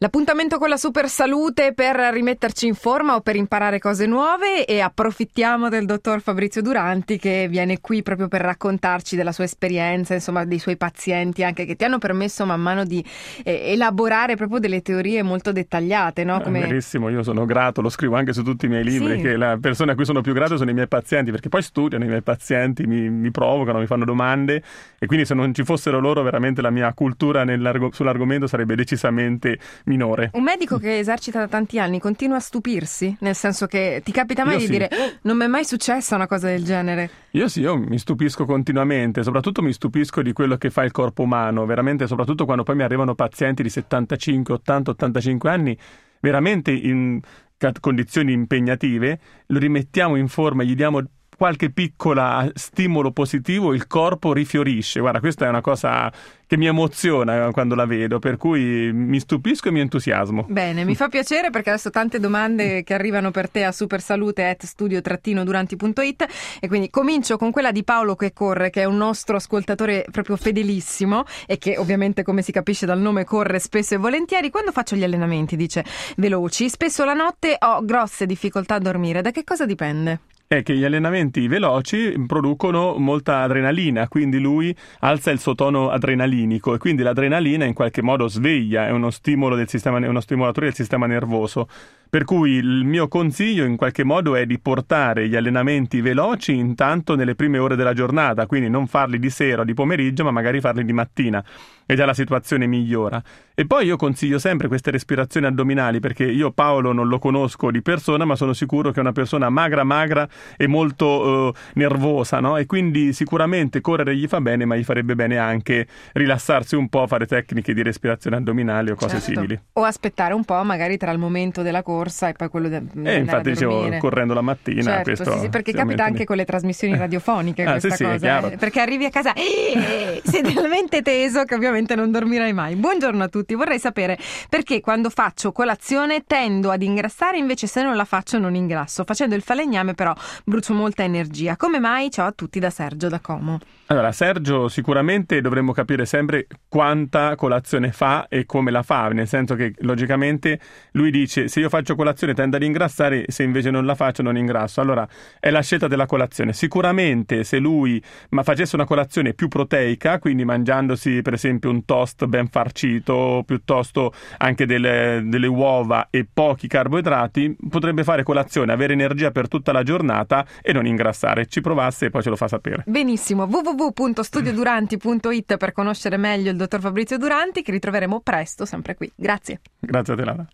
L'appuntamento con la super salute per rimetterci in forma o per imparare cose nuove, e approfittiamo del dottor Fabrizio Duranti che viene qui proprio per raccontarci della sua esperienza, insomma dei suoi pazienti anche, che ti hanno permesso man mano di elaborare proprio delle teorie molto dettagliate, no? Verissimo, io sono grato, lo scrivo anche su tutti i miei libri, sì, che la persona a cui sono più grato sono i miei pazienti, perché poi studiano i miei pazienti, mi provocano, mi fanno domande, e quindi se non ci fossero loro veramente la mia cultura sull'argomento sarebbe decisamente minore. Un medico che esercita da tanti anni continua a stupirsi, nel senso che ti capita mai Io di sì. dire non mi è mai successa una cosa del genere? Io mi stupisco continuamente, soprattutto mi stupisco di quello che fa il corpo umano, veramente, soprattutto quando poi mi arrivano pazienti di 75, 80, 85 anni, veramente in condizioni impegnative, lo rimettiamo in forma, gli diamo qualche piccola stimolo positivo, il corpo rifiorisce. Guarda, questa è una cosa che mi emoziona quando la vedo, per cui mi stupisco e mi entusiasmo. Bene, mi fa piacere, perché adesso tante domande che arrivano per te a supersalute@studio-duranti.it, e quindi comincio con quella di Paolo che corre, che è un nostro ascoltatore proprio fedelissimo e che ovviamente, come si capisce dal nome, corre spesso e volentieri. Quando faccio gli allenamenti, dice, veloci, spesso la notte ho grosse difficoltà a dormire. Da che cosa dipende? È che gli allenamenti veloci producono molta adrenalina, quindi lui alza il suo tono adrenalinico, e quindi l'adrenalina in qualche modo sveglia, è uno stimolo del sistema, è uno stimolatore del sistema nervoso. Per cui il mio consiglio in qualche modo è di portare gli allenamenti veloci intanto nelle prime ore della giornata, quindi non farli di sera o di pomeriggio, ma magari farli di mattina, e già la situazione migliora. E poi io consiglio sempre queste respirazioni addominali, perché io Paolo non lo conosco di persona, ma sono sicuro che è una persona magra e molto nervosa, no? E quindi sicuramente correre gli fa bene, ma gli farebbe bene anche rilassarsi un po', fare tecniche di respirazione addominali o cose simili. O aspettare un po' magari tra il momento della corsa e poi quello infatti dicevo, correndo la mattina, certo, questo sì, perché capita anche con le trasmissioni radiofoniche questa sì, cosa, perché arrivi a casa sei talmente teso che ovviamente non dormirai mai. Buongiorno a tutti, vorrei sapere perché quando faccio colazione tendo ad ingrassare, invece se non la faccio non ingrasso. Facendo il falegname però brucio molta energia. Come mai? Ciao a tutti, da Sergio da Como. Allora, Sergio, sicuramente dovremmo capire sempre quanta colazione fa e come la fa, nel senso che logicamente lui dice se io faccio colazione tendo ad ingrassare, se invece non la faccio non ingrasso. Allora è la scelta della colazione. Sicuramente se lui facesse una colazione più proteica, quindi mangiandosi per esempio un toast ben farcito, piuttosto anche delle uova e pochi carboidrati, potrebbe fare colazione, avere energia per tutta la giornata e non ingrassare. Ci provasse e poi ce lo fa sapere. Benissimo, www.studioduranti.it per conoscere meglio il dottor Fabrizio Duranti, che ritroveremo presto sempre qui. Grazie. Grazie a te, Lara.